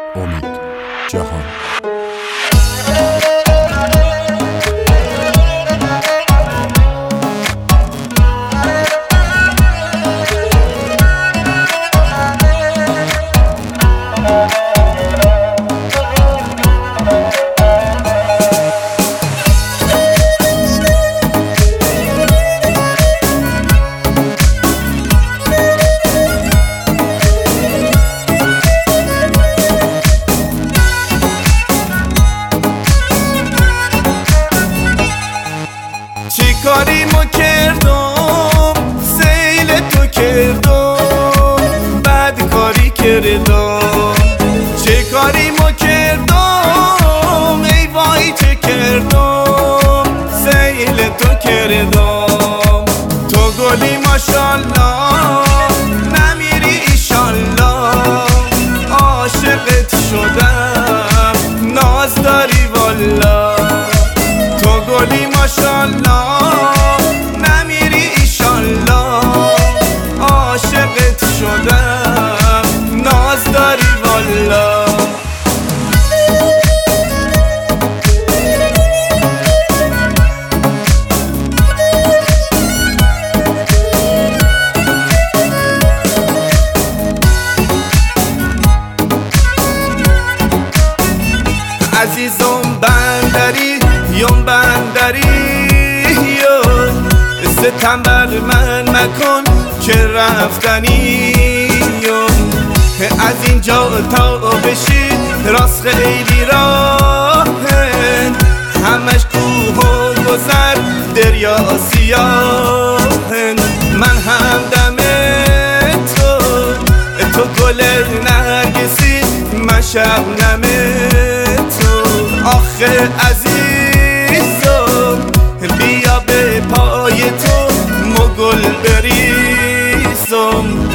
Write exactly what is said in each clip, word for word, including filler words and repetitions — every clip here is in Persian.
امید جهان. چی کاری ما کردم سیل تو کردم بد کاری کردم چه کاری ما کردم ای وای چه کردم سیل تو کردم تو گلی ماشالله نمیری ایشالله عاشقت شدم ناز داری والا تو گلی ماشالله نمیری ایشالله عاشقت شدم ناز داری والا عزیزم بندری یم بندری ستم بر من مکن که رفتنی یم از اینجا تا بشی راست خیلی راهن همش کوه و گذر دریا سیاهن من هم دم تو تو گل نرگسی من شبنم تو آخه عزیزم بیا به پای تو مگل بریزم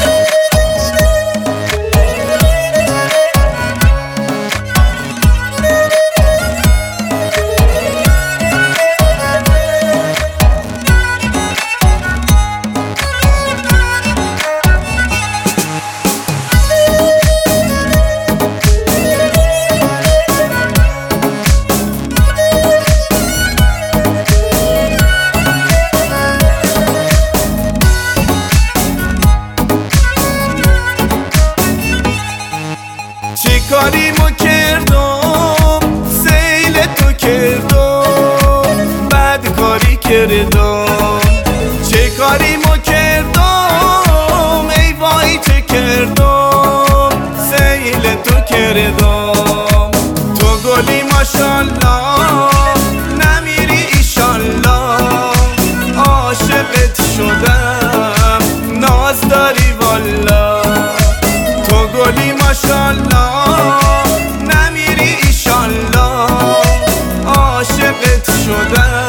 چی کاری ما کردم سیل تو کردم بد کاری کردم چه کاری ما کردم ای وای چه کردم سیل تو کردم تو گلی ماشالله نمیری ایشالله عاشقت شدم ناز داری والا تو گلی ماشالله نمیری ایشالله عاشقت شدم